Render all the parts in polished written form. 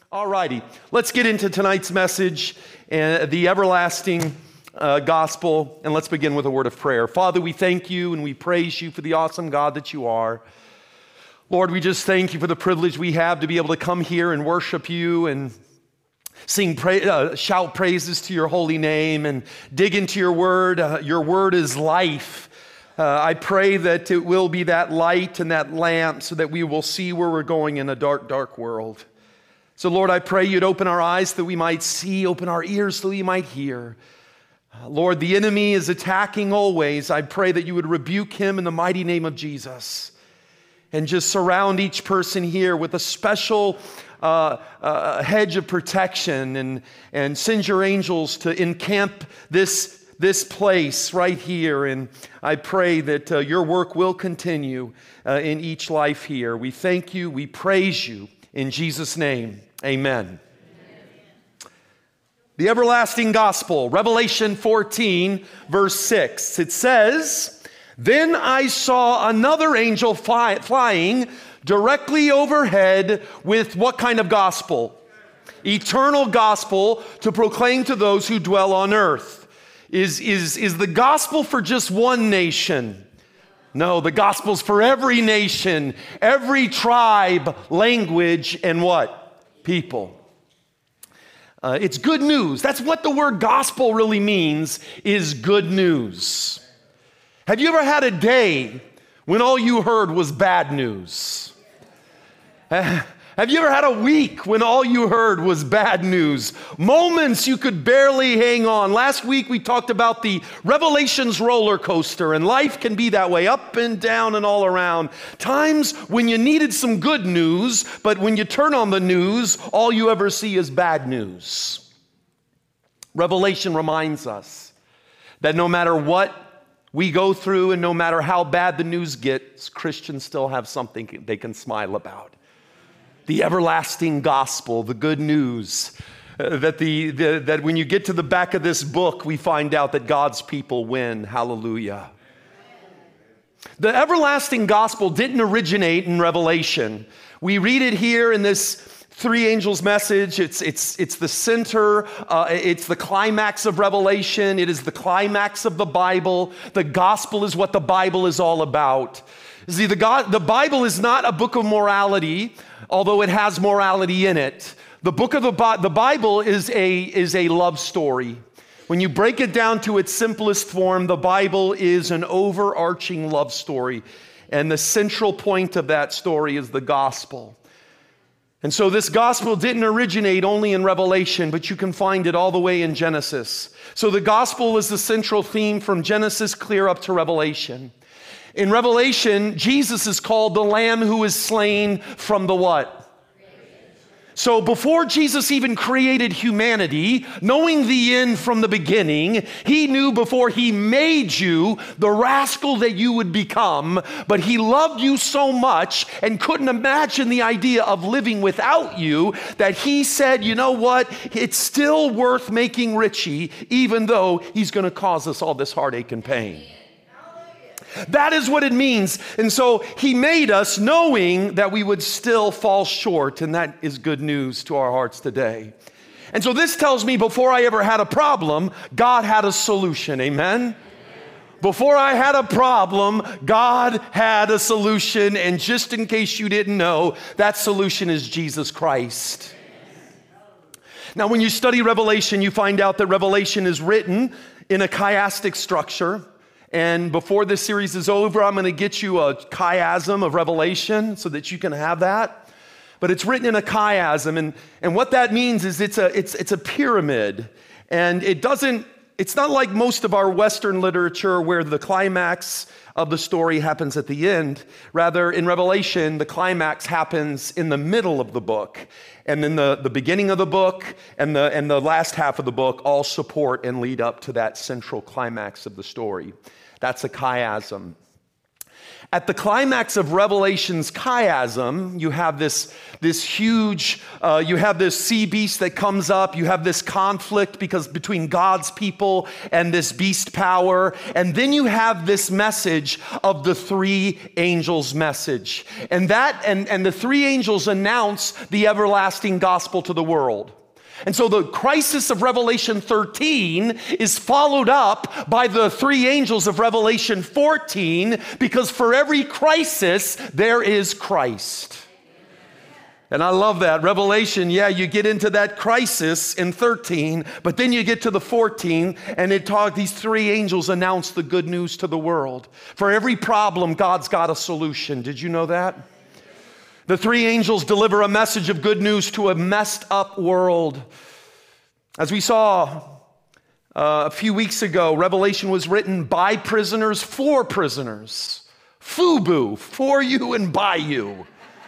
All righty, let's get into tonight's message, the everlasting gospel, and let's begin with a word of prayer. Father, we thank you and we praise you for the awesome God that you are. Lord, we just thank you for the privilege we have to be able to come here and worship you and shout praises to your holy name and dig into your word. Your word is life. I pray that it will be that light and that lamp so that we will see where we're going in a dark, dark world. So Lord, I pray you'd open our eyes that we might see, open our ears so we might hear. Lord, the enemy is attacking always. I pray that you would rebuke him in the mighty name of Jesus and just surround each person here with a special hedge of protection and send your angels to encamp this place right here. And I pray that your work will continue in each life here. We thank you. We praise you. In Jesus' name, amen. The everlasting gospel, Revelation 14, verse 6. It says, "Then I saw another angel flying directly overhead with" what kind of gospel? Eternal gospel to proclaim to those who dwell on earth. Is the gospel for just one nation? No, the gospel's for every nation, every tribe, language, and what? People. It's good news. That's what the word gospel really means, is good news. Have you ever had a day when all you heard was bad news? Have you ever had a week when all you heard was bad news? Moments you could barely hang on. Last week we talked about the Revelations roller coaster, and life can be that way, up and down and all around. Times when you needed some good news, but when you turn on the news, all you ever see is bad news. Revelation reminds us that no matter what we go through and no matter how bad the news gets, Christians still have something they can smile about. The everlasting gospel, the good news, that when you get to the back of this book, we find out that God's people win. Hallelujah. The everlasting gospel didn't originate in Revelation. We read it here in this three angels message. It's the center, it's the climax of Revelation. It is the climax of the Bible. The gospel is what the Bible is all about. See, the Bible is not a book of morality, although it has morality in it. The Bible is a love story. When you break it down to its simplest form, the Bible is an overarching love story. And the central point of that story is the gospel. And so this gospel didn't originate only in Revelation, but you can find it all the way in Genesis. So the gospel is the central theme from Genesis clear up to Revelation. In Revelation, Jesus is called the Lamb who is slain from the what? So before Jesus even created humanity, knowing the end from the beginning, he knew before he made you the rascal that you would become, but he loved you so much and couldn't imagine the idea of living without you that he said, you know what, it's still worth making Richie, even though he's going to cause us all this heartache and pain. That is what it means. And so he made us knowing that we would still fall short, and that is good news to our hearts today. And so this tells me before I ever had a problem, God had a solution. Amen? Before I had a problem, God had a solution. And just in case you didn't know, that solution is Jesus Christ. Now, when you study Revelation, you find out that Revelation is written in a chiastic structure. And before this series is over, I'm going to get you a chiasm of Revelation so that you can have that. But it's written in a chiasm, and what that means is it's a pyramid, and it's not like most of our Western literature where the climax of the story happens at the end. Rather, in Revelation, the climax happens in the middle of the book, and then the beginning of the book and the last half of the book all support and lead up to that central climax of the story. That's a chiasm. At the climax of Revelation's chiasm, you have this huge, you have this sea beast that comes up. You have this conflict between God's people and this beast power. And then you have this message of the three angels' message. And the three angels announce the everlasting gospel to the world. And so the crisis of Revelation 13 is followed up by the three angels of Revelation 14, because for every crisis, there is Christ. And I love that. Revelation, you get into that crisis in 13, but then you get to the 14, and these three angels announce the good news to the world. For every problem, God's got a solution. Did you know that? The three angels deliver a message of good news to a messed up world. As we saw a few weeks ago, Revelation was written by prisoners for prisoners. FUBU, for you and by you.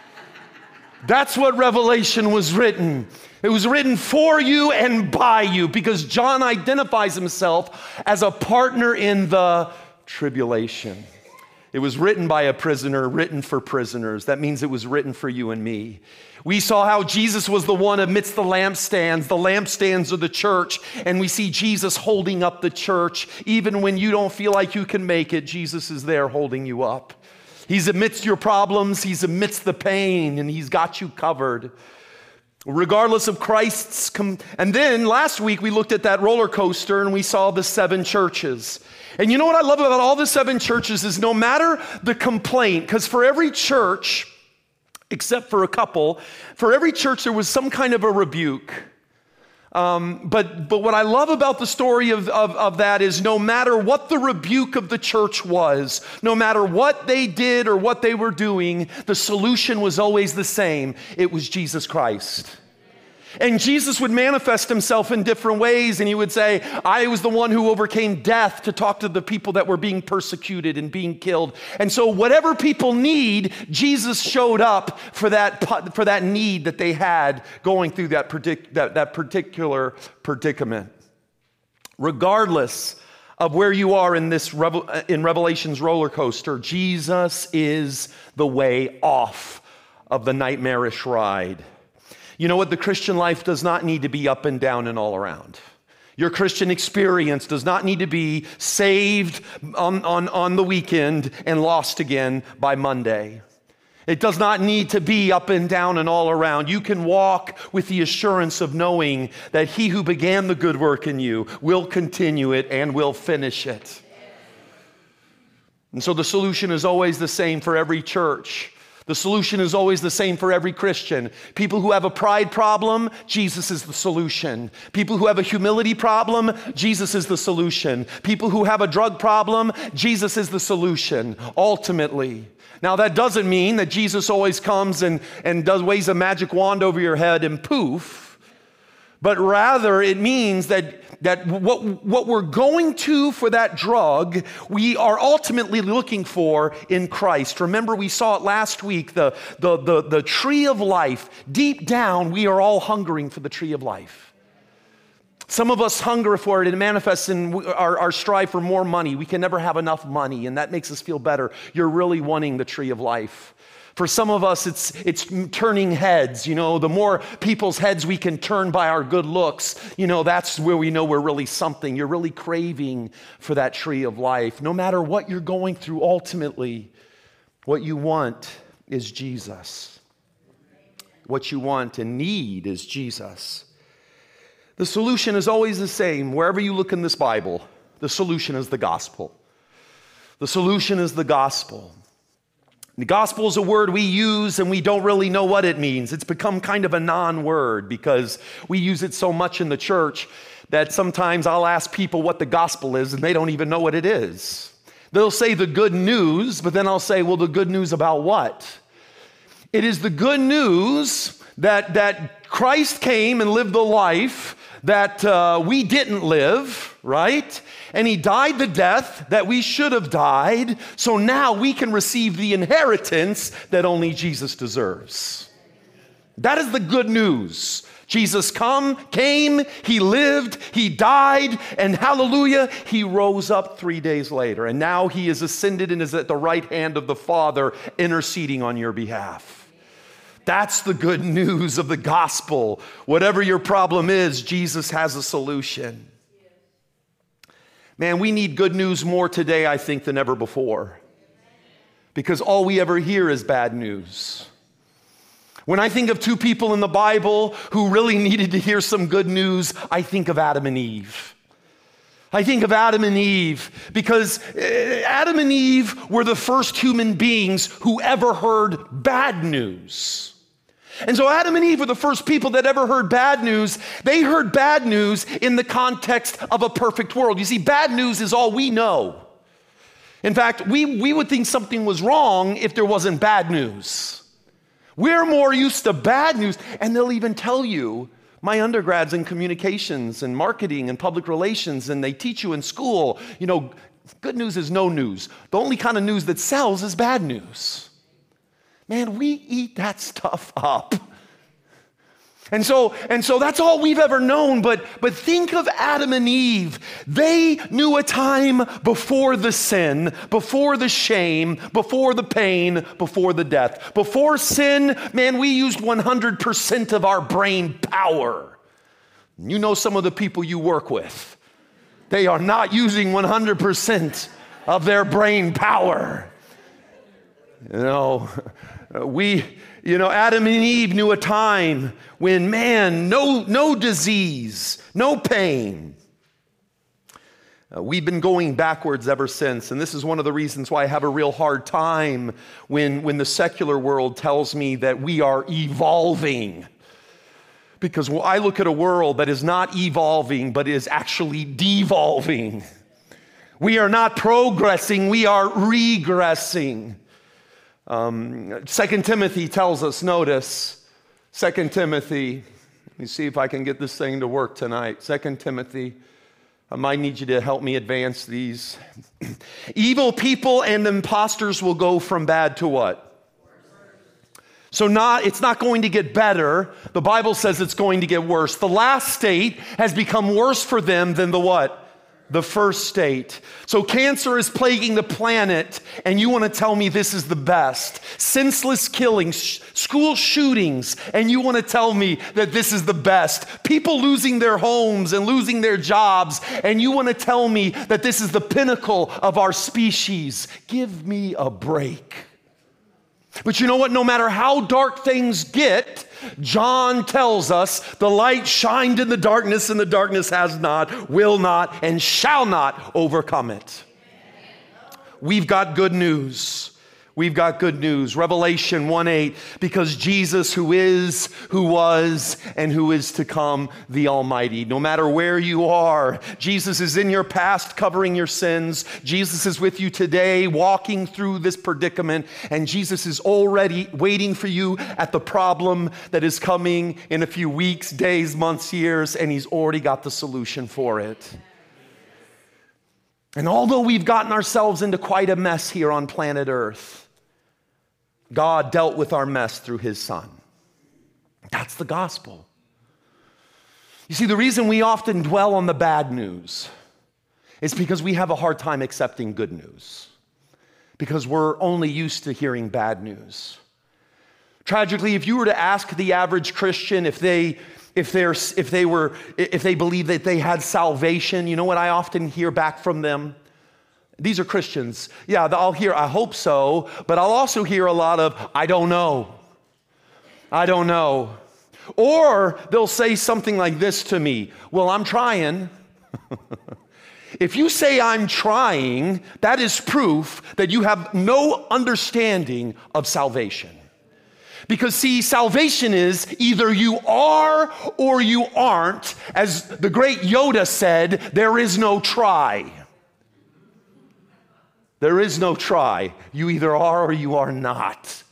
That's what Revelation was written. It was written for you and by you, because John identifies himself as a partner in the tribulation. It was written by a prisoner, written for prisoners. That means it was written for you and me. We saw how Jesus was the one amidst the lampstands of the church, and we see Jesus holding up the church. Even when you don't feel like you can make it, Jesus is there holding you up. He's amidst your problems, he's amidst the pain, and he's got you covered. Regardless of Christ's and then last week we looked at that roller coaster and we saw the 7 churches. And you know what I love about all the 7 churches is no matter the complaint, because for every church, except for a couple, for every church there was some kind of a rebuke. But what I love about the story of that is no matter what the rebuke of the church was, no matter what they did or what they were doing, the solution was always the same. It was Jesus Christ. And Jesus would manifest himself in different ways, and he would say, I was the one who overcame death to talk to the people that were being persecuted and being killed. And so whatever people need, Jesus showed up for that need that they had going through that particular predicament. Regardless of where you are in this in Revelation's roller coaster, Jesus is the way off of the nightmarish ride. You know what? The Christian life does not need to be up and down and all around. Your Christian experience does not need to be saved on the weekend and lost again by Monday. It does not need to be up and down and all around. You can walk with the assurance of knowing that he who began the good work in you will continue it and will finish it. And so the solution is always the same for every church. The solution is always the same for every Christian. People who have a pride problem, Jesus is the solution. People who have a humility problem, Jesus is the solution. People who have a drug problem, Jesus is the solution, ultimately. Now, that doesn't mean that Jesus always comes and waves a magic wand over your head and poof, but rather it means that what we're going to for that drug, we are ultimately looking for in Christ. Remember, we saw it last week, the tree of life. Deep down, we are all hungering for the tree of life. Some of us hunger for it. It manifests in our strive for more money. We can never have enough money, and that makes us feel better. You're really wanting the tree of life. For some of us, it's turning heads. You know, the more people's heads we can turn by our good looks, you know, that's where we know we're really something. You're really craving for that tree of life. No matter what you're going through, ultimately, what you want is Jesus. What you want and need is Jesus. The solution is always the same. Wherever you look in this Bible, the solution is the gospel. The solution is the gospel. The gospel is a word we use and we don't really know what it means. It's become kind of a non-word because we use it so much in the church that sometimes I'll ask people what the gospel is and they don't even know what it is. They'll say the good news, but then I'll say, well, the good news about what? It is the good news that Christ came and lived the life that we didn't live, right? And he died the death that we should have died, so now we can receive the inheritance that only Jesus deserves. That is the good news. Jesus came, he lived, he died, and hallelujah, he rose up 3 days later. And now he is ascended and is at the right hand of the Father, interceding on your behalf. That's the good news of the gospel. Whatever your problem is, Jesus has a solution. Man, we need good news more today, I think, than ever before. Because all we ever hear is bad news. When I think of two people in the Bible who really needed to hear some good news, I think of Adam and Eve. I think of Adam and Eve because Adam and Eve were the first human beings who ever heard bad news. And so Adam and Eve were the first people that ever heard bad news. They heard bad news in the context of a perfect world. You see, bad news is all we know. In fact, we would think something was wrong if there wasn't bad news. We're more used to bad news, and they'll even tell you, my undergrad's in communications and marketing and public relations, and they teach you in school, good news is no news. The only kind of news that sells is bad news. Man, we eat that stuff up. And so that's all we've ever known, but think of Adam and Eve. They knew a time before the sin, before the shame, before the pain, before the death. Before sin, man, we used 100% of our brain power. You know some of the people you work with. They are not using 100% of their brain power. Adam and Eve knew a time when, man, no disease, no pain. We've been going backwards ever since, and this is one of the reasons why I have a real hard time when the secular world tells me that we are evolving. Because I look at a world that is not evolving, but is actually devolving. We are not progressing, we are regressing. 2 Timothy tells us, notice, 2 Timothy, let me see if I can get this thing to work tonight. 2 Timothy, I might need you to help me advance these. Evil people and imposters will go from bad to what? So it's not going to get better. The Bible says it's going to get worse. The last state has become worse for them than the what? The first state. So cancer is plaguing the planet, and you want to tell me this is the best. Senseless killings, school shootings, and you want to tell me that this is the best. People losing their homes and losing their jobs, and you want to tell me that this is the pinnacle of our species. Give me a break. But you know what? No matter how dark things get, John tells us the light shined in the darkness, and the darkness has not, will not, and shall not overcome it. We've got good news. We've got good news. Revelation 1:8, because Jesus, who is, who was, and who is to come, the Almighty. No matter where you are, Jesus is in your past covering your sins. Jesus is with you today walking through this predicament, and Jesus is already waiting for you at the problem that is coming in a few weeks, days, months, years, and he's already got the solution for it. And although we've gotten ourselves into quite a mess here on planet Earth, God dealt with our mess through his Son. That's the gospel. You see, the reason we often dwell on the bad news is because we have a hard time accepting good news, because we're only used to hearing bad news. Tragically, if you were to ask the average Christian if they believe that they had salvation, you know what I often hear back from them? These are Christians. Yeah, I'll hear, I hope so, but I'll also hear a lot of, I don't know. I don't know. Or they'll say something like this to me, well, I'm trying. If you say I'm trying, that is proof that you have no understanding of salvation. Because see, salvation is either you are or you aren't. As the great Yoda said, there is no try. There is no try. You either are or you are not.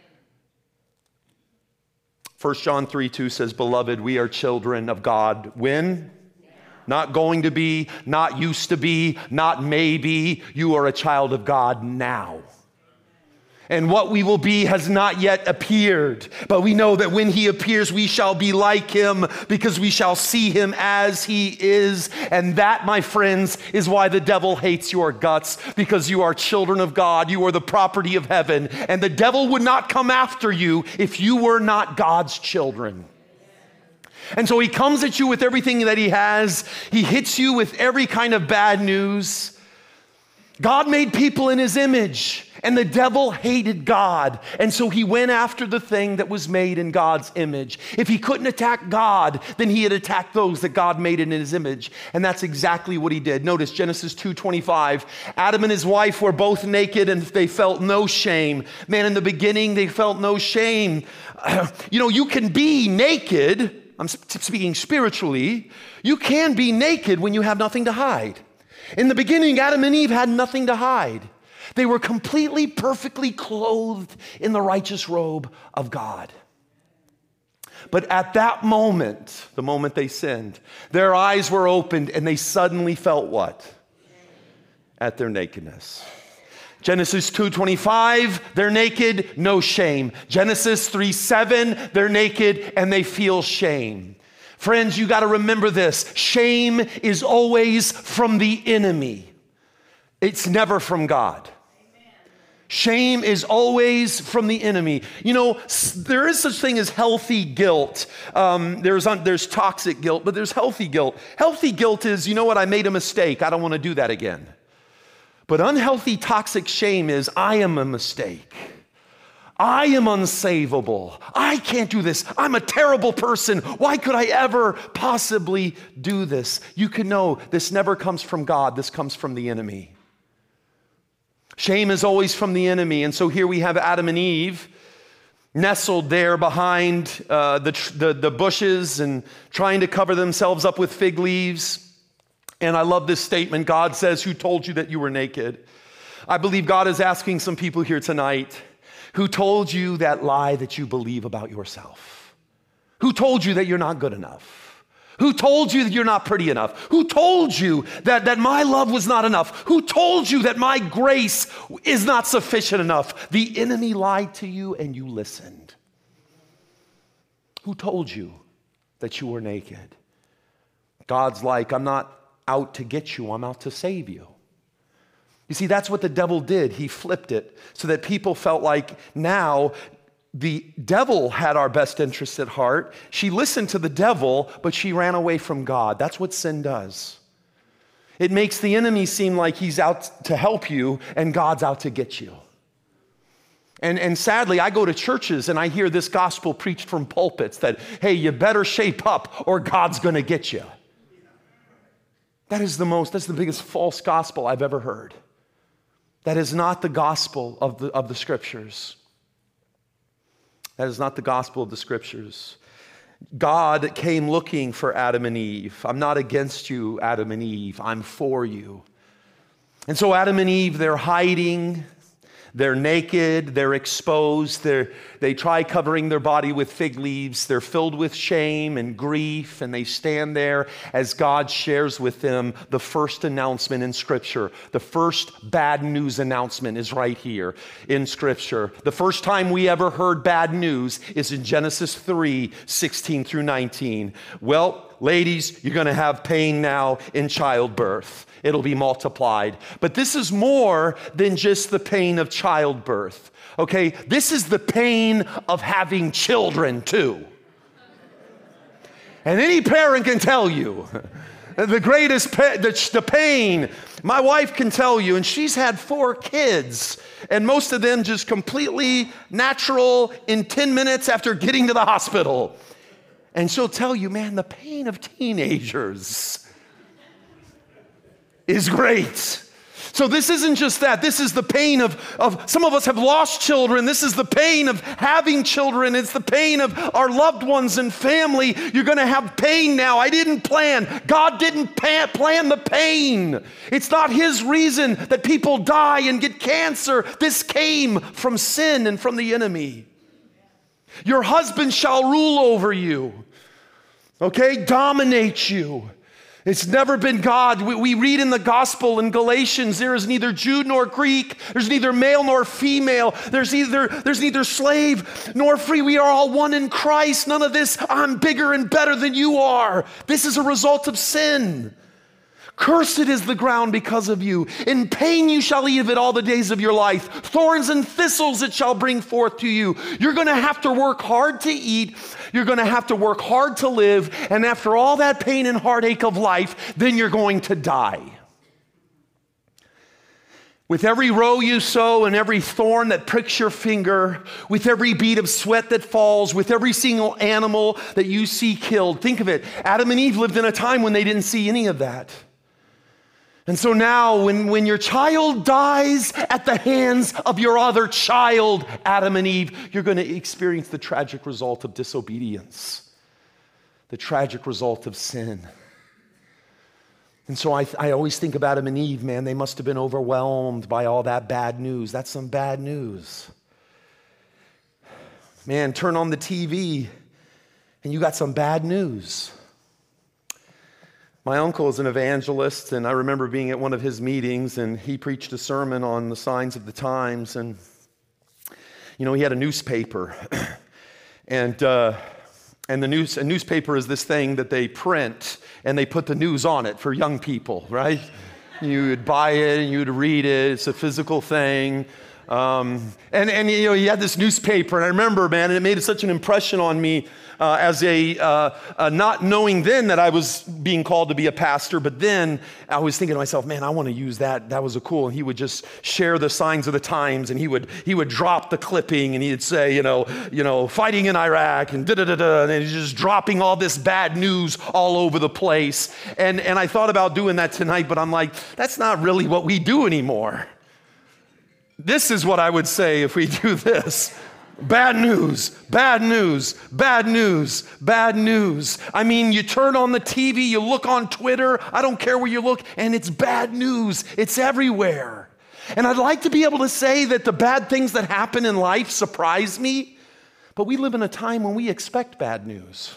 1 John 3:2 says, beloved, we are children of God. When? Not going to be, not used to be, not maybe. You are a child of God now. And what we will be has not yet appeared. But we know that when he appears, we shall be like him because we shall see him as he is. And that, my friends, is why the devil hates your guts, because you are children of God. You are the property of heaven. And the devil would not come after you if you were not God's children. And so he comes at you with everything that he has. He hits you with every kind of bad news. God made people in his image, and the devil hated God. And so he went after the thing that was made in God's image. If he couldn't attack God, then he had attacked those that God made in his image. And that's exactly what he did. Notice Genesis 2:25. Adam and his wife were both naked and they felt no shame. Man, in the beginning, they felt no shame. You can be naked. I'm speaking spiritually. You can be naked when you have nothing to hide. In the beginning, Adam and Eve had nothing to hide. They were completely, perfectly clothed in the righteous robe of God. But at that moment, the moment they sinned, their eyes were opened and they suddenly felt what? At their nakedness. Genesis 2:25, they're naked, no shame. Genesis 3:7, they're naked and they feel shame. Friends, you got to remember this. Shame is always from the enemy. It's never from God. Amen. Shame is always from the enemy. There is such thing as healthy guilt. There's toxic guilt, but there's healthy guilt. Healthy guilt is, I made a mistake. I don't want to do that again. But unhealthy, toxic shame is, I am a mistake. I am unsavable. I can't do this. I'm a terrible person. Why could I ever possibly do this? You can know this never comes from God. This comes from the enemy. Shame is always from the enemy. And so here we have Adam and Eve nestled there behind the bushes and trying to cover themselves up with fig leaves. And I love this statement. God says, "Who told you that you were naked?" I believe God is asking some people here tonight, who told you that lie that you believe about yourself? Who told you that you're not good enough? Who told you that you're not pretty enough? Who told you that my love was not enough? Who told you that my grace is not sufficient enough? The enemy lied to you and you listened. Who told you that you were naked? God's like, I'm not out to get you, I'm out to save you. You see, that's what the devil did. He flipped it so that people felt like now the devil had our best interests at heart. She listened to the devil, but she ran away from God. That's what sin does. It makes the enemy seem like he's out to help you and God's out to get you. And sadly, I go to churches and I hear this gospel preached from pulpits that, hey, you better shape up or God's going to get you. That's the biggest false gospel I've ever heard. That is not the gospel of the scriptures. That is not the gospel of the scriptures. God came looking for Adam and Eve. I'm not against you, Adam and Eve. I'm for you. And so Adam and Eve, they're hiding. They're naked, they're exposed, they try covering their body with fig leaves. They're filled with shame and grief, and they stand there as God shares with them the first announcement in Scripture. The first bad news announcement is right here in Scripture. The first time we ever heard bad news is in Genesis 3:16 through 19. Well, ladies, you're going to have pain now in childbirth. It'll be multiplied. But this is more than just the pain of childbirth, okay? This is the pain of having children too. And any parent can tell you, the greatest the pain, my wife can tell you, and she's had 4 kids, and most of them just completely natural in 10 minutes after getting to the hospital. And she'll tell you, man, the pain of teenagers is great. So this isn't just that. This is the pain of some of us have lost children. This is the pain of having children. It's the pain of our loved ones and family. You're going to have pain now. I didn't plan. God didn't plan the pain. It's not his reason that people die and get cancer. This came from sin and from the enemy. Your husband shall rule over you. Okay? Dominate you. It's never been God. We read in the gospel in Galatians, there is neither Jew nor Greek. There's neither male nor female. There's neither slave nor free. We are all one in Christ. None of this, I'm bigger and better than you are. This is a result of sin. Cursed is the ground because of you. In pain you shall eat of it all the days of your life. Thorns and thistles it shall bring forth to you. You're going to have to work hard to eat. You're going to have to work hard to live. And after all that pain and heartache of life, then you're going to die. With every row you sow and every thorn that pricks your finger, with every bead of sweat that falls, with every single animal that you see killed. Think of it. Adam and Eve lived in a time when they didn't see any of that. And so now when your child dies at the hands of your other child, Adam and Eve, you're going to experience the tragic result of disobedience, the tragic result of sin. And so I always think of Adam and Eve, man, they must have been overwhelmed by all that bad news. That's some bad news. Man, turn on the TV and you got some bad news. My uncle is an evangelist, and I remember being at one of his meetings, and he preached a sermon on the signs of the times, and, you know, he had a newspaper, and a newspaper is this thing that they print, and they put the news on it for young people, right? You would buy it, and you would read it. It's a physical thing. And you know, he had this newspaper, and I remember, man, and it made such an impression on me as not knowing then that I was being called to be a pastor, but then I was thinking to myself, man, I want to use that. That was a cool. And he would just share the signs of the times, and he would drop the clipping, and he'd say, you know, fighting in Iraq, and da-da-da-da, and he's just dropping all this bad news all over the place. And I thought about doing that tonight, but I'm like, that's not really what we do anymore. This is what I would say if we do this. Bad news, bad news, bad news, bad news. I mean, you turn on the TV, you look on Twitter, I don't care where you look, and it's bad news. It's everywhere. And I'd like to be able to say that the bad things that happen in life surprise me, but we live in a time when we expect bad news.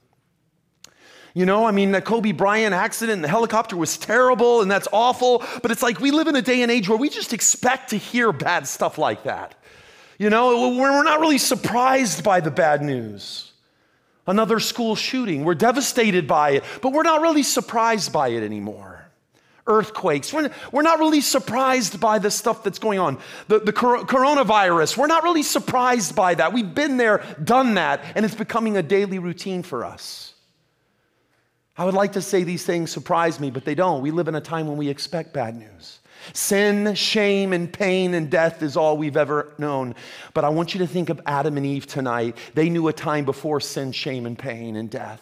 You know, I mean, the Kobe Bryant accident and the helicopter was terrible, and that's awful, but it's like we live in a day and age where we just expect to hear bad stuff like that. You know, we're not really surprised by the bad news. Another school shooting, we're devastated by it, but we're not really surprised by it anymore. Earthquakes, we're not really surprised by the stuff that's going on. The coronavirus, we're not really surprised by that. We've been there, done that, and it's becoming a daily routine for us. I would like to say these things surprise me, but they don't. We live in a time when we expect bad news. Sin, shame, and pain and death is all we've ever known. But I want you to think of Adam and Eve tonight. They knew a time before sin, shame, and pain and death.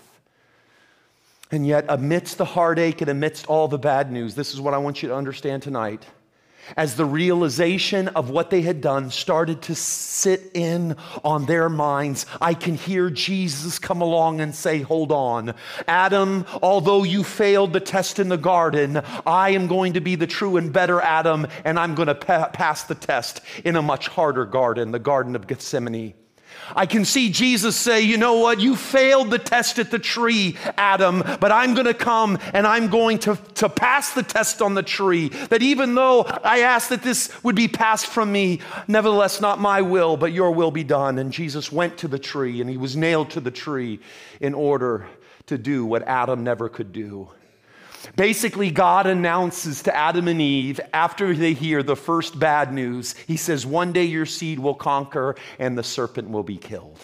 And yet, amidst the heartache and amidst all the bad news, this is what I want you to understand tonight. As the realization of what they had done started to sit in on their minds, I can hear Jesus come along and say, hold on, Adam, although you failed the test in the garden, I am going to be the true and better Adam, and I'm going to pass the test in a much harder garden, the Garden of Gethsemane. I can see Jesus say, you know what, you failed the test at the tree, Adam, but I'm going to come and I'm going to pass the test on the tree. That even though I asked that this would be passed from me, nevertheless, not my will, but your will be done. And Jesus went to the tree and he was nailed to the tree in order to do what Adam never could do. Basically, God announces to Adam and Eve, after they hear the first bad news, he says, one day your seed will conquer and the serpent will be killed.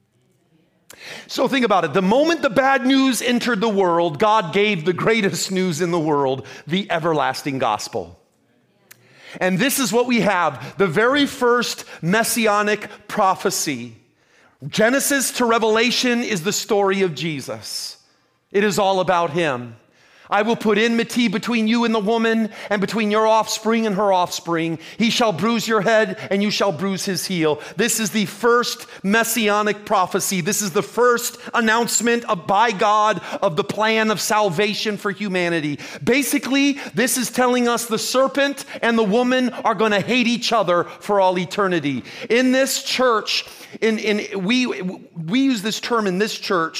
So think about it. The moment the bad news entered the world, God gave the greatest news in the world, the everlasting gospel. And this is what we have, the very first messianic prophecy. Genesis to Revelation is the story of Jesus. It is all about him. I will put enmity between you and the woman, and between your offspring and her offspring. He shall bruise your head, and you shall bruise his heel. This is the first messianic prophecy. This is the first announcement by God of the plan of salvation for humanity. Basically, this is telling us the serpent and the woman are going to hate each other for all eternity. In this church, we use this term in this church,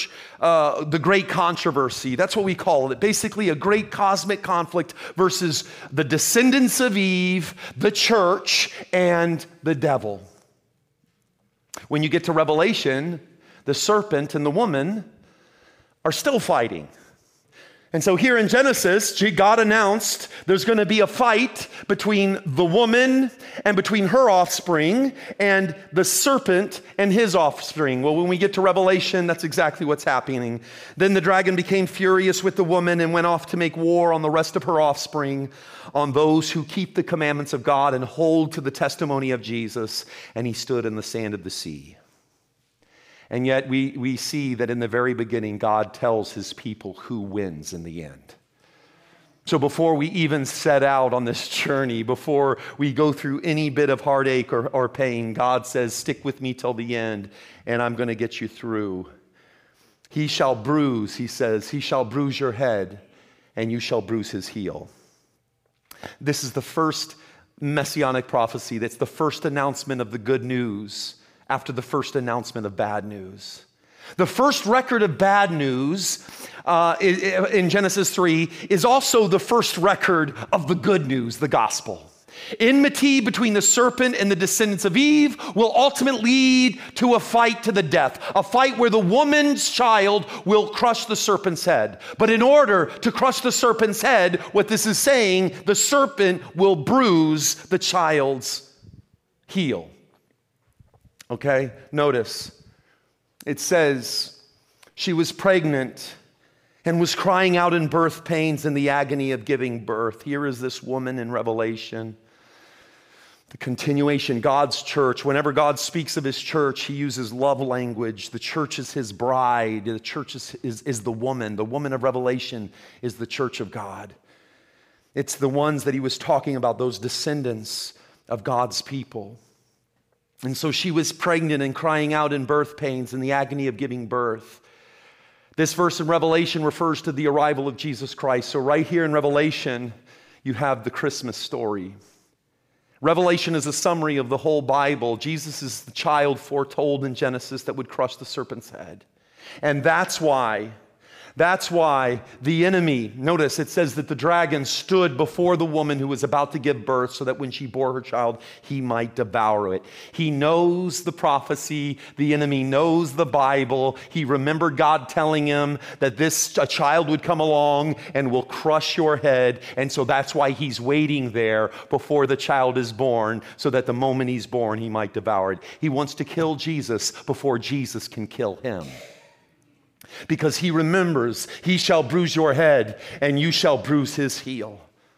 the great controversy. That's what we call it. Basically, a great cosmic conflict versus the descendants of Eve, the church, and the devil. When you get to Revelation, the serpent and the woman are still fighting. And so here in Genesis, God announced there's going to be a fight between the woman and between her offspring and the serpent and his offspring. Well, when we get to Revelation, that's exactly what's happening. Then the dragon became furious with the woman and went off to make war on the rest of her offspring, on those who keep the commandments of God and hold to the testimony of Jesus. And he stood in the sand of the sea. And yet we see that in the very beginning, God tells his people who wins in the end. So before we even set out on this journey, before we go through any bit of heartache or pain, God says, stick with me till the end, and I'm going to get you through. He shall bruise, he says, he shall bruise your head, and you shall bruise his heel. This is the first messianic prophecy. That's the first announcement of the good news after the first announcement of bad news. The first record of bad news in Genesis 3 is also the first record of the good news, the gospel. Enmity between the serpent and the descendants of Eve will ultimately lead to a fight to the death, a fight where the woman's child will crush the serpent's head. But in order to crush the serpent's head, what this is saying, the serpent will bruise the child's heel. Okay, notice, it says she was pregnant and was crying out in birth pains in the agony of giving birth. Here is this woman in Revelation. The continuation, God's church. Whenever God speaks of his church, he uses love language. The church is his bride. The church is the woman. The woman of Revelation is the church of God. It's the ones that he was talking about, those descendants of God's people. And so she was pregnant and crying out in birth pains in the agony of giving birth. This verse in Revelation refers to the arrival of Jesus Christ. So right here in Revelation, you have the Christmas story. Revelation is a summary of the whole Bible. Jesus is the child foretold in Genesis that would crush the serpent's head. And that's why the enemy, notice it says that the dragon stood before the woman who was about to give birth so that when she bore her child, he might devour it. He knows the prophecy. The enemy knows the Bible. He remembered God telling him that a child would come along and will crush your head. And so that's why he's waiting there before the child is born, so that the moment he's born, he might devour it. He wants to kill Jesus before Jesus can kill him. Because he remembers, he shall bruise your head and you shall bruise his heel.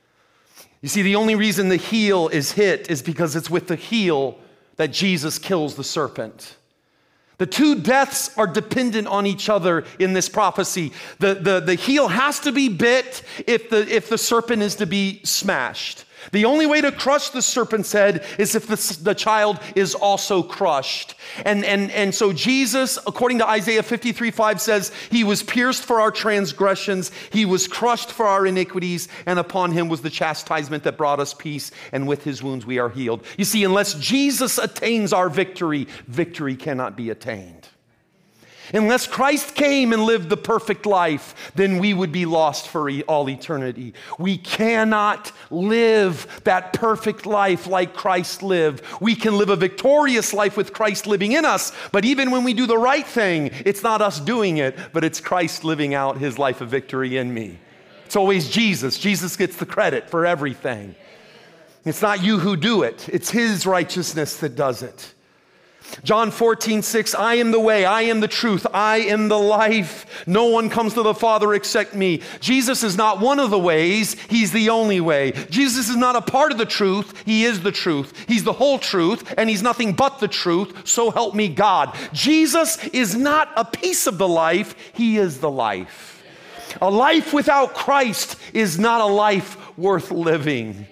You see, the only reason the heel is hit is because it's with the heel that Jesus kills the serpent. The two deaths are dependent on each other in this prophecy. The heel has to be bit if the serpent is to be smashed. The only way to crush the serpent's head is if the child is also crushed. And so Jesus, according to Isaiah 53:5, says, he was pierced for our transgressions, he was crushed for our iniquities, and upon him was the chastisement that brought us peace, and with his wounds we are healed. You see, unless Jesus attains our victory, victory cannot be attained. Unless Christ came and lived the perfect life, then we would be lost for all eternity. We cannot live that perfect life like Christ lived. We can live a victorious life with Christ living in us, but even when we do the right thing, it's not us doing it, but it's Christ living out his life of victory in me. It's always Jesus. Jesus gets the credit for everything. It's not you who do it. It's his righteousness that does it. John 14:6, I am the way, I am the truth, I am the life. No one comes to the Father except me. Jesus is not one of the ways, he's the only way. Jesus is not a part of the truth, he is the truth. He's the whole truth, and he's nothing but the truth, so help me God. Jesus is not a piece of the life, he is the life. A life without Christ is not a life worth living.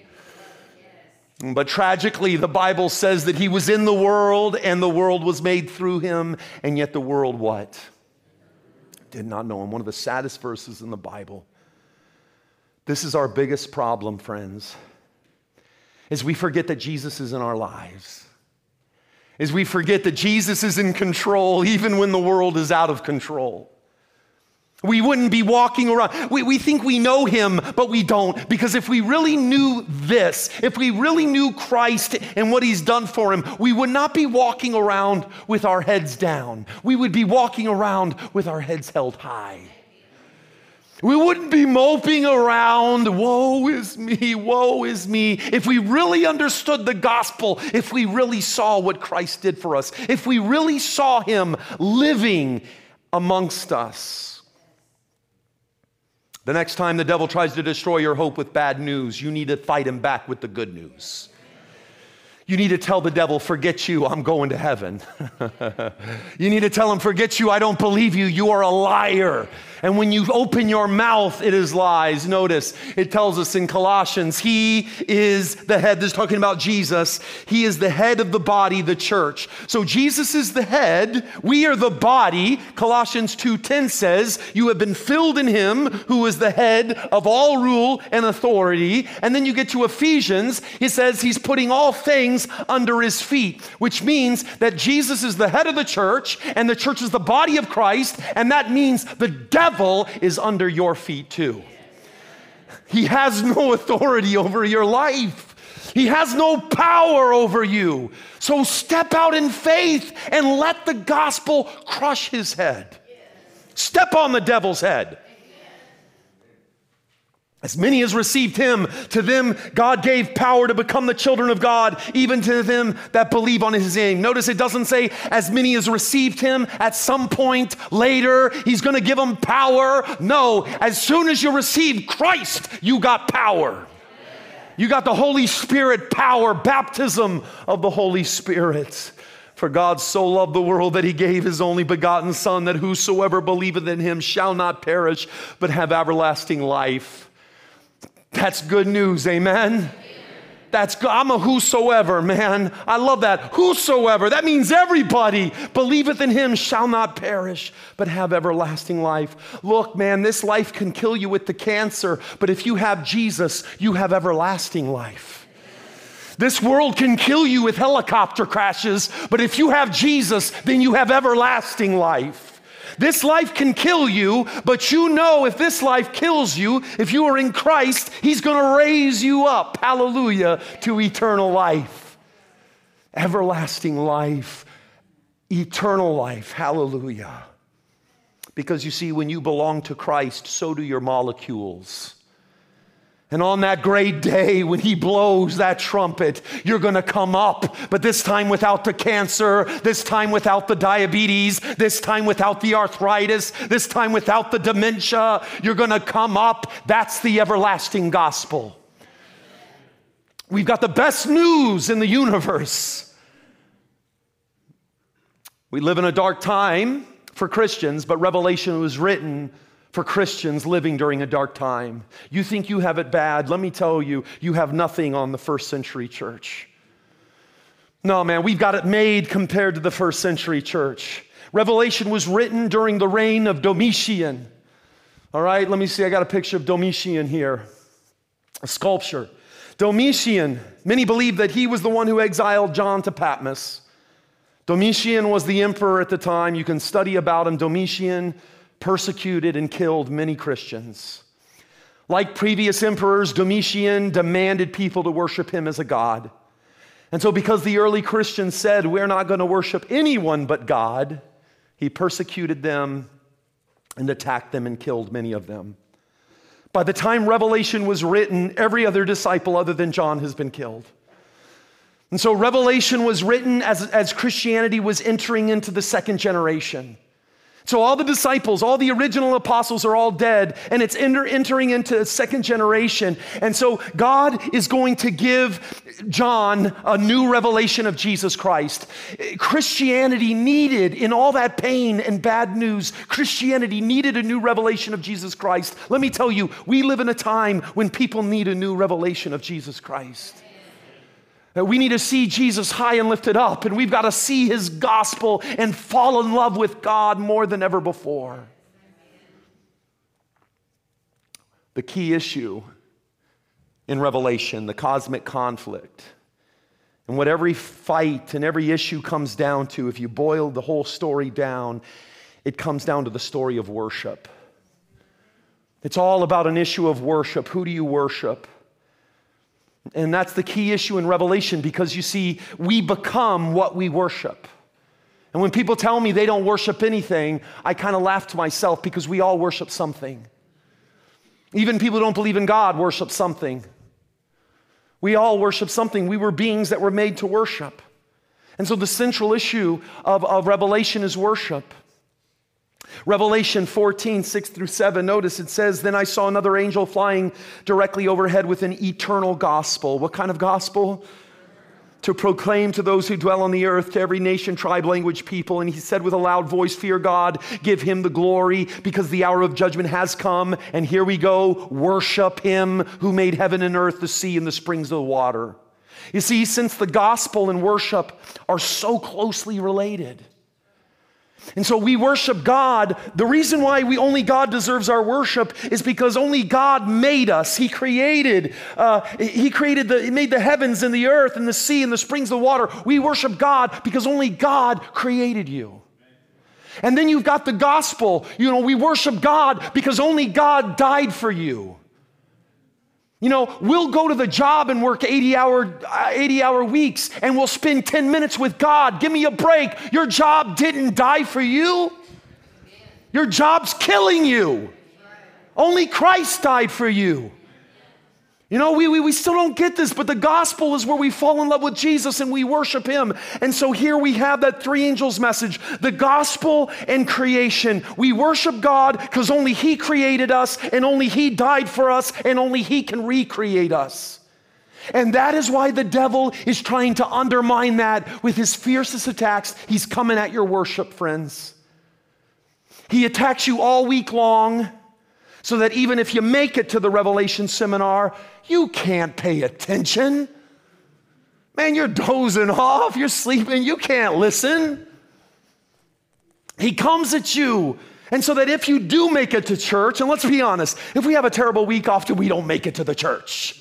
But tragically, the Bible says that he was in the world and the world was made through him, and yet the world what? Did not know him. One of the saddest verses in the Bible. This is our biggest problem, friends, is we forget that Jesus is in our lives. Is we forget that Jesus is in control even when the world is out of control. We wouldn't be walking around. We think we know him, but we don't. Because if we really knew this, if we really knew Christ and what he's done for him, we would not be walking around with our heads down. We would be walking around with our heads held high. We wouldn't be moping around, woe is me, woe is me. If we really understood the gospel, if we really saw what Christ did for us, if we really saw him living amongst us. The next time the devil tries to destroy your hope with bad news, you need to fight him back with the good news. You need to tell the devil, forget you, I'm going to heaven. You need to tell him, forget you, I don't believe you, you are a liar. And when you open your mouth, it is lies. Notice, it tells us in Colossians, he is the head. This is talking about Jesus. He is the head of the body, the church. So Jesus is the head. We are the body. Colossians 2:10 says, you have been filled in him who is the head of all rule and authority. And then you get to Ephesians. He says he's putting all things under his feet, which means that Jesus is the head of the church and the church is the body of Christ. And that means the devil is under your feet too. He has no authority over your life. He has no power over you. So step out in faith and let the gospel crush his head. Step on the devil's head. As many as received him, to them God gave power to become the children of God, even to them that believe on his name. Notice it doesn't say as many as received him at some point later, he's going to give them power. No, as soon as you receive Christ, you got power. You got the Holy Spirit power, baptism of the Holy Spirit. For God so loved the world that he gave his only begotten Son, that whosoever believeth in him shall not perish, but have everlasting life. That's good news, amen? That's good. I'm a whosoever, man. I love that. Whosoever. That means everybody believeth in him shall not perish, but have everlasting life. Look, man, this life can kill you with the cancer, but if you have Jesus, you have everlasting life. This world can kill you with helicopter crashes, but if you have Jesus, then you have everlasting life. This life can kill you, but you know if this life kills you, if you are in Christ, he's going to raise you up, hallelujah, to eternal life. Everlasting life, eternal life, hallelujah. Because you see, when you belong to Christ, so do your molecules. And on that great day when he blows that trumpet, you're going to come up, but this time without the cancer, this time without the diabetes, this time without the arthritis, this time without the dementia. You're going to come up. That's the everlasting gospel. We've got the best news in the universe. We live in a dark time for Christians, but Revelation was written for Christians living during a dark time. You think you have it bad. Let me tell you, you have nothing on the first century church. No, man, we've got it made compared to the first century church. Revelation was written during the reign of Domitian. All right, let me see. I got a picture of Domitian here, a sculpture. Domitian, many believe that he was the one who exiled John to Patmos. Domitian was the emperor at the time. You can study about him. Domitian persecuted and killed many Christians. Like previous emperors, Domitian demanded people to worship him as a god. And so because the early Christians said, we're not going to worship anyone but God, he persecuted them and attacked them and killed many of them. By the time Revelation was written, every other disciple other than John has been killed. And so Revelation was written as Christianity was entering into the second generation. So all the disciples, all the original apostles are all dead, and it's entering into a second generation. And so God is going to give John a new revelation of Jesus Christ. Christianity needed, in all that pain and bad news, Christianity needed a new revelation of Jesus Christ. Let me tell you, we live in a time when people need a new revelation of Jesus Christ. We need to see Jesus high and lifted up, and we've got to see his gospel and fall in love with God more than ever before. The key issue in Revelation, the cosmic conflict, and what every fight and every issue comes down to, if you boil the whole story down, it comes down to the story of worship. It's all about an issue of worship. Who do you worship? And that's the key issue in Revelation, because you see, we become what we worship. And when people tell me they don't worship anything, I kind of laugh to myself, because we all worship something. Even people who don't believe in God worship something. We all worship something. We were beings that were made to worship. And so the central issue of Revelation is worship. Revelation 14, 6 through 7, notice it says, "Then I saw another angel flying directly overhead with an eternal gospel." What kind of gospel? "To proclaim to those who dwell on the earth, to every nation, tribe, language, people. And he said with a loud voice, 'Fear God, give him the glory, because the hour of judgment has come.' And here we go, worship him who made heaven and earth, the sea, and the springs of water." You see, since the gospel and worship are so closely related, and so we worship God. The reason why only God deserves our worship is because only God made us. He made the heavens and the earth and the sea and the springs of water. We worship God because only God created you. And then you've got the gospel. We worship God because only God died for you. We'll go to the job and work 80-hour weeks, and we'll spend 10 minutes with God. Give me a break. Your job didn't die for you. Your job's killing you. Only Christ died for you. We still don't get this, but the gospel is where we fall in love with Jesus and we worship him. And so here we have that three angels message, the gospel and creation. We worship God because only he created us, and only he died for us, and only he can recreate us. And that is why the devil is trying to undermine that with his fiercest attacks. He's coming at your worship, friends. He attacks you all week long, so that even if you make it to the Revelation seminar, you can't pay attention. Man, you're dozing off, you're sleeping, you can't listen. He comes at you. And so that if you do make it to church, and let's be honest, if we have a terrible week, often we don't make it to the church.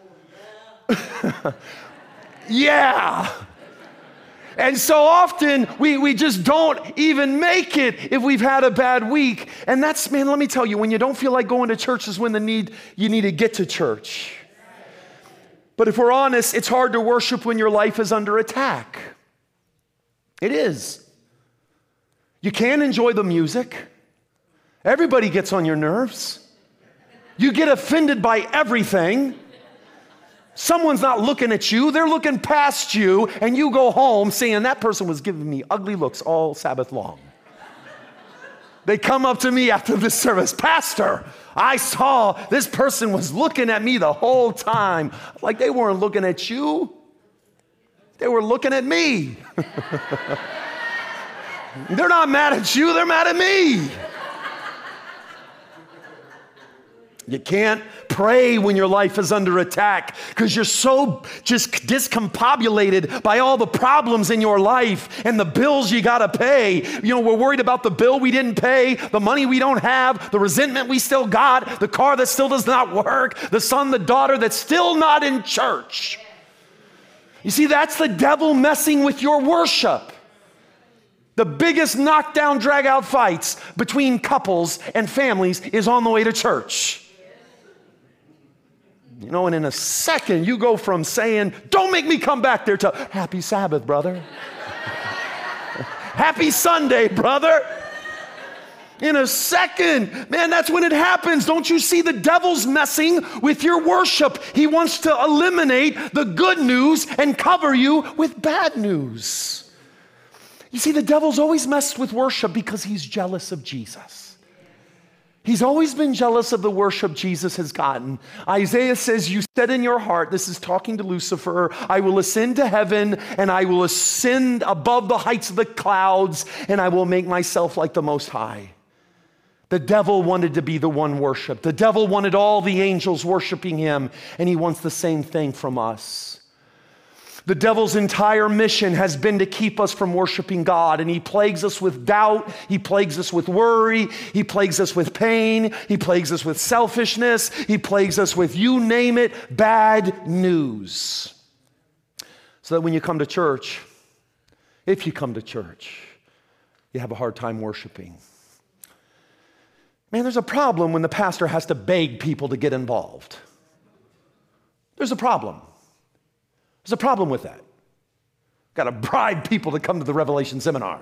Yeah. And so often, we just don't even make it if we've had a bad week. And let me tell you, when you don't feel like going to church is when you need to get to church. But if we're honest, it's hard to worship when your life is under attack. It is. You can't enjoy the music. Everybody gets on your nerves. You get offended by everything. Someone's not looking at you, they're looking past you, and you go home saying, "That person was giving me ugly looks all Sabbath long." They come up to me after the service, "Pastor, I saw this person was looking at me the whole time." Like, they weren't looking at you, they were looking at me. They're not mad at you, they're mad at me. You can't pray when your life is under attack because you're so just discombobulated by all the problems in your life and the bills you got to pay. We're worried about the bill we didn't pay, the money we don't have, the resentment we still got, the car that still does not work, the son, the daughter that's still not in church. You see, that's the devil messing with your worship. The biggest knockdown, drag-out fights between couples and families is on the way to church. And in a second, you go from saying, "Don't make me come back there," to "Happy Sabbath, brother." "Happy Sunday, brother." In a second, man, that's when it happens. Don't you see the devil's messing with your worship? He wants to eliminate the good news and cover you with bad news. You see, the devil's always messed with worship because he's jealous of Jesus. He's always been jealous of the worship Jesus has gotten. Isaiah says, "You said in your heart," this is talking to Lucifer, "I will ascend to heaven, and I will ascend above the heights of the clouds, and I will make myself like the Most High." The devil wanted to be the one worshiped. The devil wanted all the angels worshiping him, and he wants the same thing from us. The devil's entire mission has been to keep us from worshiping God, and he plagues us with doubt, he plagues us with worry, he plagues us with pain, he plagues us with selfishness, he plagues us with, you name it, bad news. So that when you come to church, if you come to church, you have a hard time worshiping. Man, there's a problem when the pastor has to beg people to get involved. There's a problem. There's a problem with that. Got to bribe people to come to the Revelation seminar.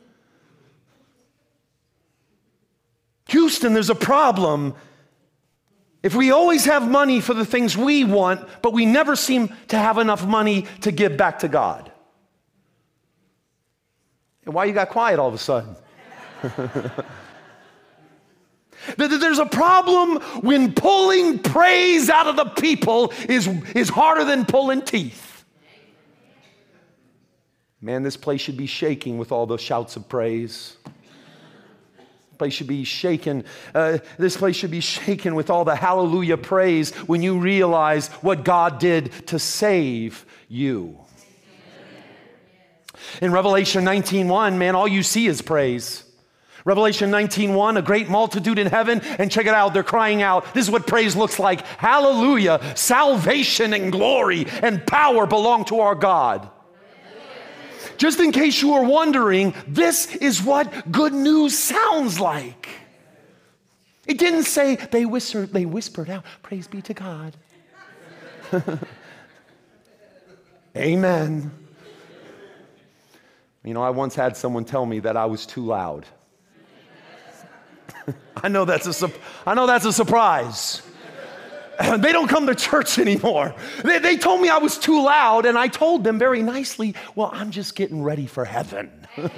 Houston, there's a problem if we always have money for the things we want, but we never seem to have enough money to give back to God. And why you got quiet all of a sudden? There's a problem when pulling praise out of the people is harder than pulling teeth. Man, this place should be shaking with all those shouts of praise. Place should be shaken. This place should be shaken with all the hallelujah praise when you realize what God did to save you. In Revelation 19:1, man, all you see is praise. Revelation 19:1, a great multitude in heaven, and check it out, they're crying out. This is what praise looks like. Hallelujah, salvation and glory and power belong to our God. Just in case you were wondering, this is what good news sounds like. It didn't say they whispered out, praise be to God. Amen. You know, I once had someone tell me that I was too loud. I know that's a surprise. They don't come to church anymore. They told me I was too loud, and I told them very nicely, well, I'm just getting ready for heaven.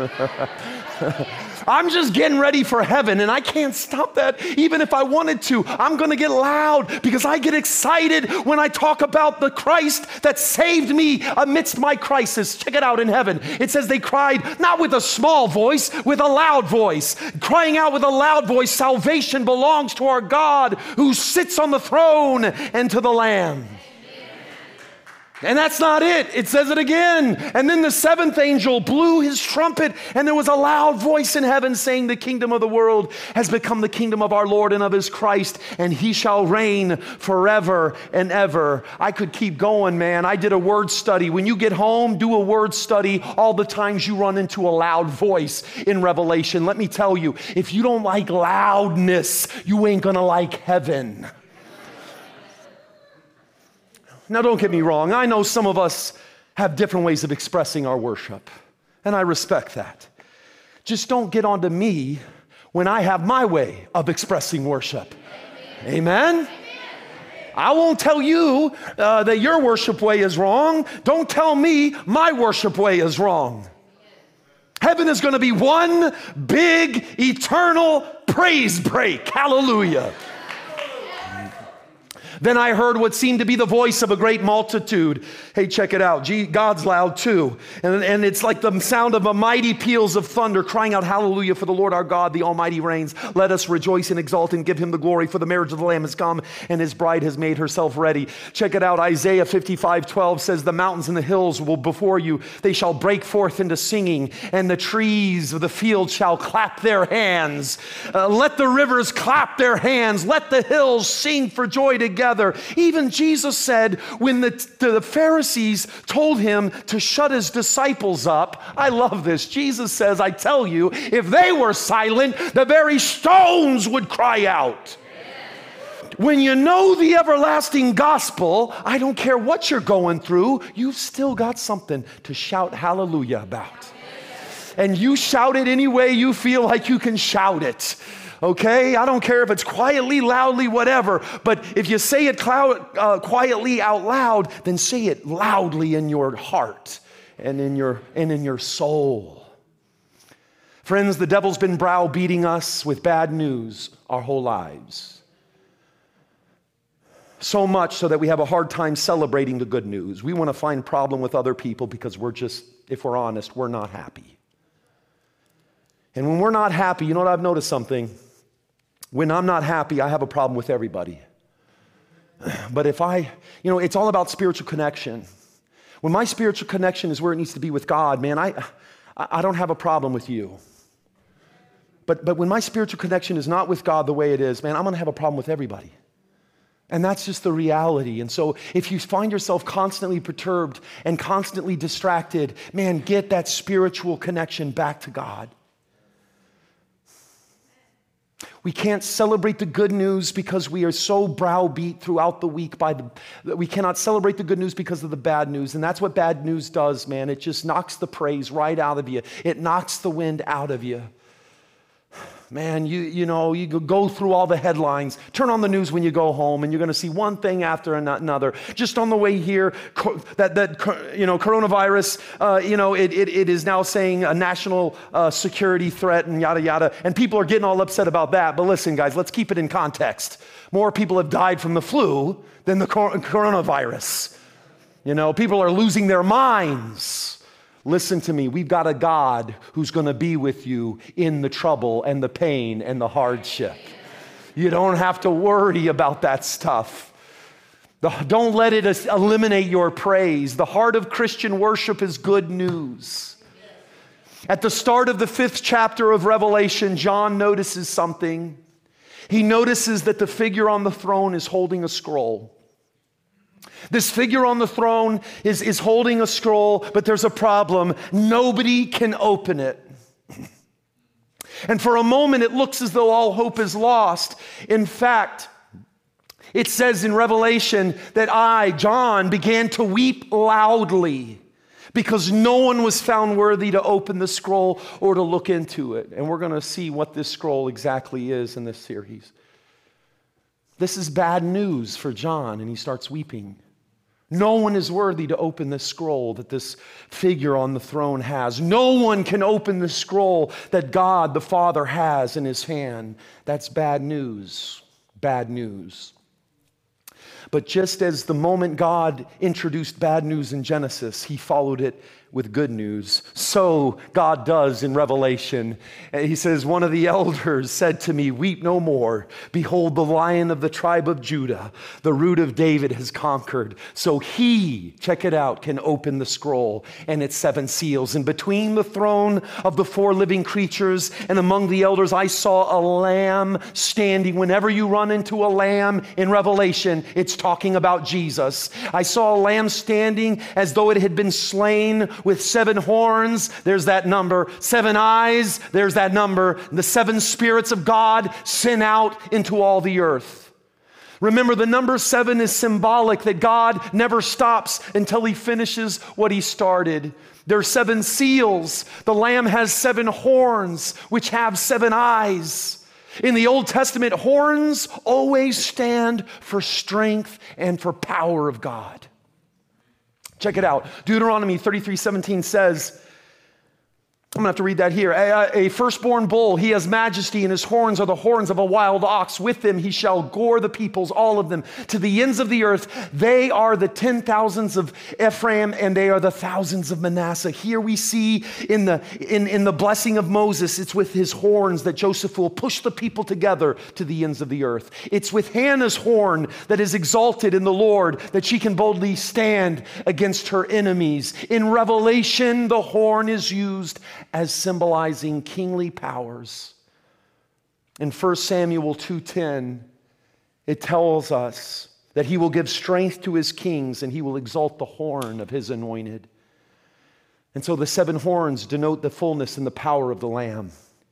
I'm just getting ready for heaven, and I can't stop that even if I wanted to. I'm going to get loud because I get excited when I talk about the Christ that saved me amidst my crisis. Check it out in heaven. It says they cried not with a small voice, with a loud voice. Crying out with a loud voice, salvation belongs to our God who sits on the throne and to the Lamb. And that's not it. It says it again. And then the seventh angel blew his trumpet, and there was a loud voice in heaven saying, the kingdom of the world has become the kingdom of our Lord and of his Christ, and he shall reign forever and ever. I could keep going, man. I did a word study. When you get home, do a word study all the times you run into a loud voice in Revelation. Let me tell you, if you don't like loudness, you ain't gonna like heaven. Now, don't get me wrong. I know some of us have different ways of expressing our worship, and I respect that. Just don't get onto me when I have my way of expressing worship. Amen? I won't tell you that your worship way is wrong. Don't tell me my worship way is wrong. Heaven is going to be one big, eternal praise break. Hallelujah. Then I heard what seemed to be the voice of a great multitude. Hey, check it out. God's loud too. And it's like the sound of a mighty peals of thunder crying out, hallelujah, for the Lord our God, the Almighty reigns. Let us rejoice and exalt and give him the glory, for the marriage of the Lamb has come and his bride has made herself ready. Check it out. Isaiah 55:12 says, the mountains and the hills will before you. They shall break forth into singing, and the trees of the field shall clap their hands. Let the rivers clap their hands. Let the hills sing for joy together. Even Jesus said when the Pharisees told him to shut his disciples up, I love this. Jesus says, I tell you, if they were silent, the very stones would cry out. When you know the everlasting gospel, I don't care what you're going through, you've still got something to shout hallelujah about. And you shout it any way you feel like you can shout it. Okay? I don't care if it's quietly, loudly, whatever. But if you say it quietly out loud, then say it loudly in your heart and in your soul. Friends, the devil's been browbeating us with bad news our whole lives. So much so that we have a hard time celebrating the good news. We want to find problem with other people because if we're honest, we're not happy. And when we're not happy, you know what, I've noticed something. When I'm not happy, I have a problem with everybody. But it's all about spiritual connection. When my spiritual connection is where it needs to be with God, man, I don't have a problem with you. But when my spiritual connection is not with God the way it is, man, I'm going to have a problem with everybody. And that's just the reality. And so if you find yourself constantly perturbed and constantly distracted, man, get that spiritual connection back to God. We can't celebrate the good news because we are so browbeat throughout the week we cannot celebrate the good news because of the bad news. And that's what bad news does, man. It just knocks the praise right out of you. It knocks the wind out of you. Man, you go through all the headlines. Turn on the news when you go home, and you're going to see one thing after another. Just on the way here, coronavirus, it is now saying a national security threat and yada yada. And people are getting all upset about that. But listen, guys, let's keep it in context. More people have died from the flu than the coronavirus. People are losing their minds. Listen to me, we've got a God who's going to be with you in the trouble and the pain and the hardship. You don't have to worry about that stuff. Don't let it eliminate your praise. The heart of Christian worship is good news. At the start of the 5th chapter of Revelation, John notices something. He notices that the figure on the throne is holding a scroll. This figure on the throne is holding a scroll, but there's a problem. Nobody can open it. And for a moment, it looks as though all hope is lost. In fact, it says in Revelation that I, John, began to weep loudly because no one was found worthy to open the scroll or to look into it. And we're going to see what this scroll exactly is in this series. This is bad news for John, and he starts weeping. No one is worthy to open this scroll that this figure on the throne has. No one can open the scroll that God the Father has in his hand. That's bad news. Bad news. But just as the moment God introduced bad news in Genesis, he followed it with good news. So God does in Revelation. And he says, one of the elders said to me, weep no more. Behold, the Lion of the tribe of Judah, the Root of David, has conquered. So he, check it out, can open the scroll and its 7 seals. And between the throne of the 4 living creatures and among the elders, I saw a lamb standing. Whenever you run into a lamb in Revelation, it's talking about Jesus. I saw a lamb standing as though it had been slain, with 7 horns, there's that number, 7 eyes, there's that number. The 7 spirits of God sent out into all the earth. Remember, the number 7 is symbolic that God never stops until he finishes what he started. There are 7 seals. The lamb has 7 horns, which have 7 eyes. In the Old Testament, horns always stand for strength and for power of God. Check it out. Deuteronomy 33:17 says, I'm going to have to read that here. A firstborn bull, he has majesty, and his horns are the horns of a wild ox. With them he shall gore the peoples, all of them, to the ends of the earth. They are the 10,000s of Ephraim, and they are the thousands of Manasseh. Here we see in the blessing of Moses, it's with his horns that Joseph will push the people together to the ends of the earth. It's with Hannah's horn that is exalted in the Lord that she can boldly stand against her enemies. In Revelation, the horn is used as symbolizing kingly powers. In 1 Samuel 2:10, it tells us that he will give strength to his kings and he will exalt the horn of his anointed. And so the 7 horns denote the fullness and the power of the Lamb.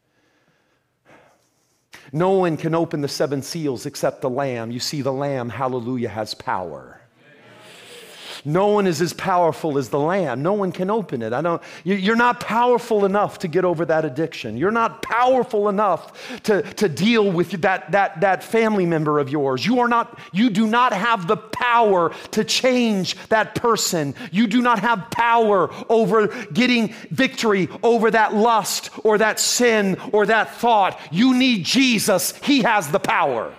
No one can open the 7 seals except the Lamb. You see, the Lamb, hallelujah, has power. No one is as powerful as the Lamb. No one can open it. You're not powerful enough to get over that addiction. You're not powerful enough to deal with that family member of yours. You do not have the power to change that person. You do not have power over getting victory over that lust or that sin or that thought. You need Jesus. He has the power.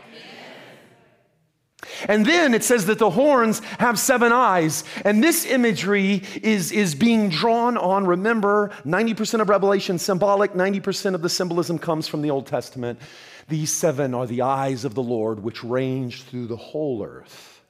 And then it says that the horns have 7 eyes. And this imagery is being drawn on, remember, 90% of Revelation symbolic, 90% of the symbolism comes from the Old Testament. These 7 are the eyes of the Lord which range through the whole earth.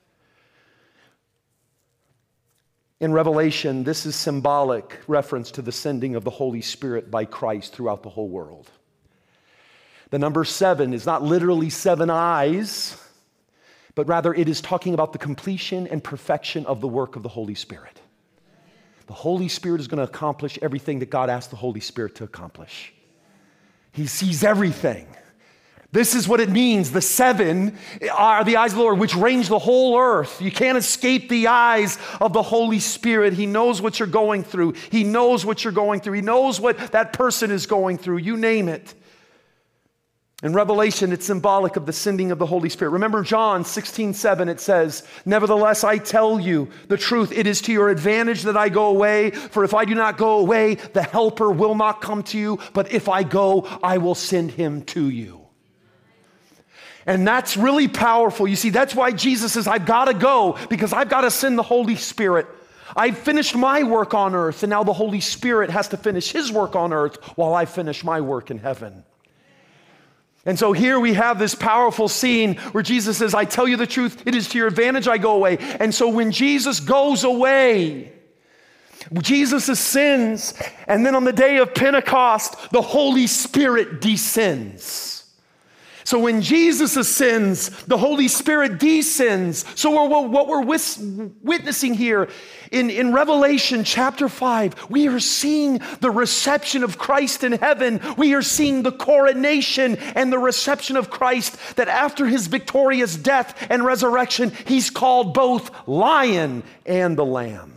In Revelation, this is symbolic reference to the sending of the Holy Spirit by Christ throughout the whole world. The number 7 is not literally 7 eyes, but rather it is talking about the completion and perfection of the work of the Holy Spirit. The Holy Spirit is going to accomplish everything that God asked the Holy Spirit to accomplish. He sees everything. This is what it means. The seven are the eyes of the Lord, which range the whole earth. You can't escape the eyes of the Holy Spirit. He knows what you're going through. He knows what you're going through. He knows what that person is going through. You name it. In Revelation, it's symbolic of the sending of the Holy Spirit. Remember John 16:7, it says, "Nevertheless, I tell you the truth. It is to your advantage that I go away. For if I do not go away, the Helper will not come to you. But if I go, I will send him to you." And that's really powerful. You see, that's why Jesus says, I've got to go, because I've got to send the Holy Spirit. I've finished my work on earth, and now the Holy Spirit has to finish his work on earth while I finish my work in heaven. And so here we have this powerful scene where Jesus says, I tell you the truth, it is to your advantage I go away. And so when Jesus goes away, Jesus ascends, and then on the day of Pentecost, the Holy Spirit descends. So when Jesus ascends, the Holy Spirit descends. So what we're witnessing here in Revelation chapter 5, we are seeing the reception of Christ in heaven. We are seeing the coronation and the reception of Christ, that after his victorious death and resurrection, he's called both Lion and the Lamb.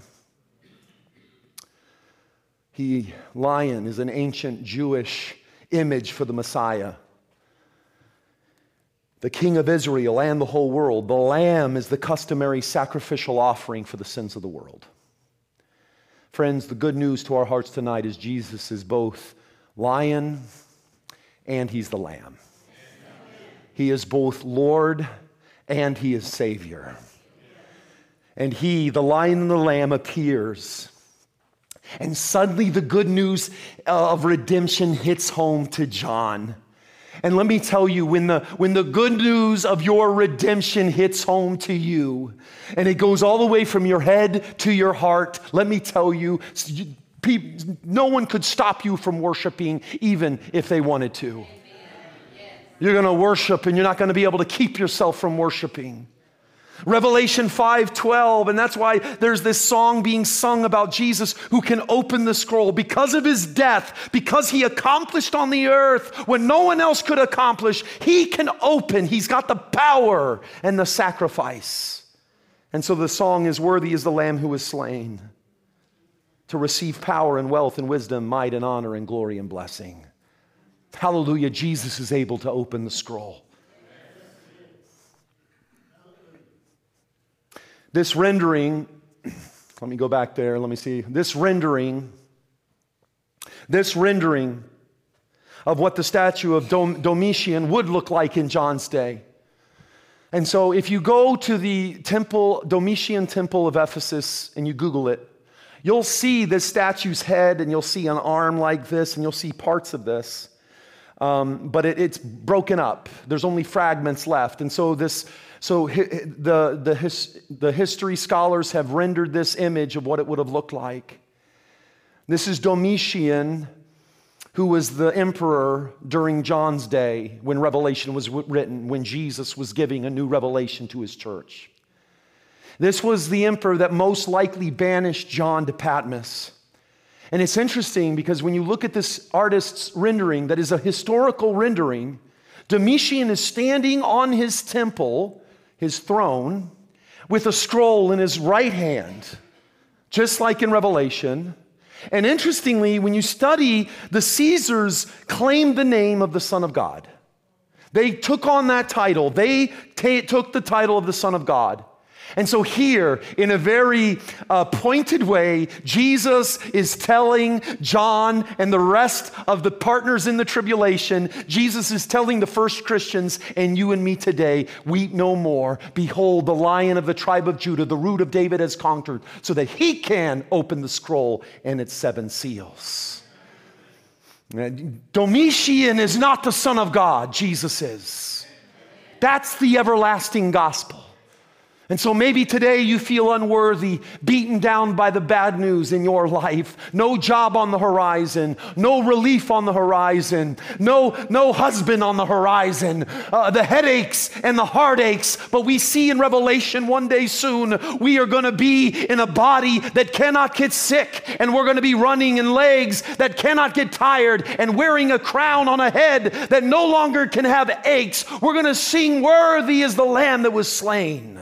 Lion is an ancient Jewish image for the Messiah, the King of Israel and the whole world. The Lamb is the customary sacrificial offering for the sins of the world. Friends, the good news to our hearts tonight is Jesus is both Lion and he's the Lamb. He is both Lord and he is Savior. And he, the Lion and the Lamb, appears. And suddenly the good news of redemption hits home to John. And let me tell you, when the good news of your redemption hits home to you, and it goes all the way from your head to your heart, let me tell you, no one could stop you from worshiping, even if they wanted to. You're going to worship, and you're not going to be able to keep yourself from worshiping. Revelation 5:12, and that's why there's this song being sung about Jesus who can open the scroll. Because of his death, because he accomplished on the earth what no one else could accomplish, he can open. He's got the power and the sacrifice. And so the song is, worthy is the Lamb who was slain to receive power and wealth and wisdom, might and honor and glory and blessing. Hallelujah, Jesus is able to open the scroll. This rendering, let me go back there, let me see. This rendering of what the statue of Domitian would look like in John's day. And so if you go to the temple, Domitian Temple of Ephesus, and you Google it, you'll see this statue's head, and you'll see an arm like this, and you'll see parts of this. But it's broken up. There's only fragments left. And so the history scholars have rendered this image of what it would have looked like. This is Domitian, who was the emperor during John's day when Revelation was written, when Jesus was giving a new revelation to his church. This was the emperor that most likely banished John to Patmos. And it's interesting because when you look at this artist's rendering, that is a historical rendering, Domitian is standing on his temple, his throne, with a scroll in his right hand, just like in Revelation. And interestingly, when you study, the Caesars claimed the name of the Son of God. They took on that title. They took the title of the Son of God. And so here, in a very pointed way, Jesus is telling John and the rest of the partners in the tribulation, Jesus is telling the first Christians and you and me today, weep no more. Behold, the Lion of the tribe of Judah, the root of David has conquered, so that he can open the scroll and its 7 seals. Domitian is not the Son of God, Jesus is. That's the everlasting gospel. And so maybe today you feel unworthy, beaten down by the bad news in your life. No job on the horizon, no relief on the horizon, no husband on the horizon, the headaches and the heartaches. But we see in Revelation one day soon, we are going to be in a body that cannot get sick, and we're going to be running in legs that cannot get tired, and wearing a crown on a head that no longer can have aches. We're going to sing, "Worthy is the Lamb that was slain."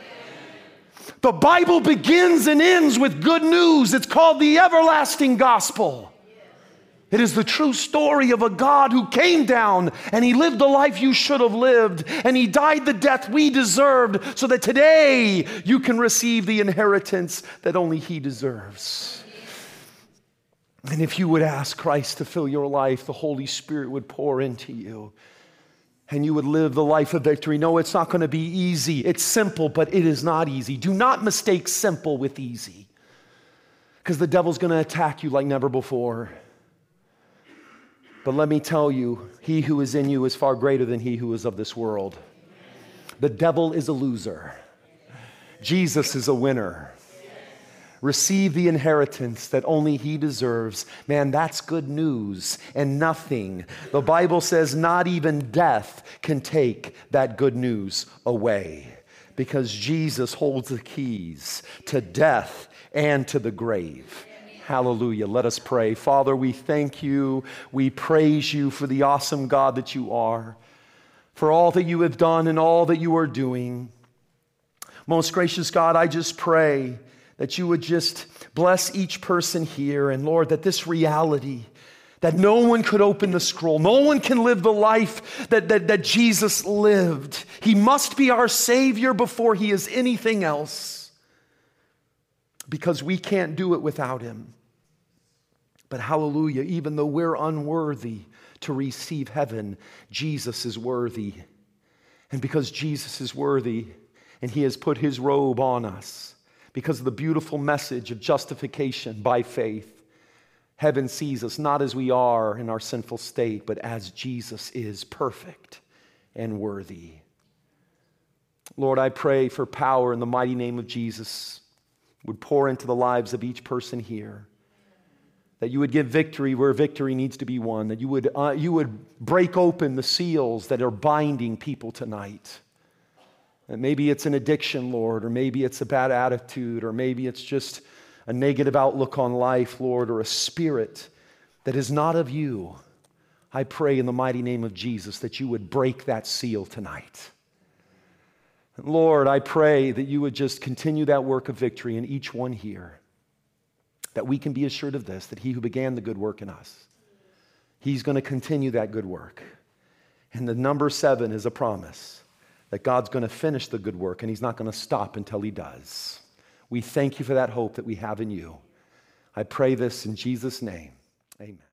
The Bible begins and ends with good news. It's called the everlasting gospel. It is the true story of a God who came down and he lived the life you should have lived, and he died the death we deserved so that today you can receive the inheritance that only he deserves. And if you would ask Christ to fill your life, the Holy Spirit would pour into you. And you would live the life of victory. No, it's not going to be easy. It's simple, but it is not easy. Do not mistake simple with easy, because the devil's going to attack you like never before. But let me tell you, he who is in you is far greater than he who is of this world. The devil is a loser. Jesus is a winner. Receive the inheritance that only he deserves. Man, that's good news. And nothing, the Bible says, not even death can take that good news away, because Jesus holds the keys to death and to the grave. Hallelujah. Let us pray. Father, we thank you. We praise you for the awesome God that you are, for all that you have done and all that you are doing. Most gracious God, I just pray that you would just bless each person here. And Lord, that this reality, that no one could open the scroll, no one can live the life that Jesus lived. He must be our Savior before he is anything else, because we can't do it without him. But hallelujah, even though we're unworthy to receive heaven, Jesus is worthy. And because Jesus is worthy and he has put his robe on us, because of the beautiful message of justification by faith, heaven sees us not as we are in our sinful state, but as Jesus is perfect and worthy. Lord, I pray for power in the mighty name of Jesus would pour into the lives of each person here, that you would give victory where victory needs to be won, that you would break open the seals that are binding people tonight. And maybe it's an addiction, Lord, or maybe it's a bad attitude, or maybe it's just a negative outlook on life, Lord, or a spirit that is not of you. I pray in the mighty name of Jesus that you would break that seal tonight. And Lord, I pray that you would just continue that work of victory in each one here, that we can be assured of this, that he who began the good work in us, he's going to continue that good work. And the number 7 is a promise that God's going to finish the good work, and he's not going to stop until he does. We thank you for that hope that we have in you. I pray this in Jesus' name. Amen.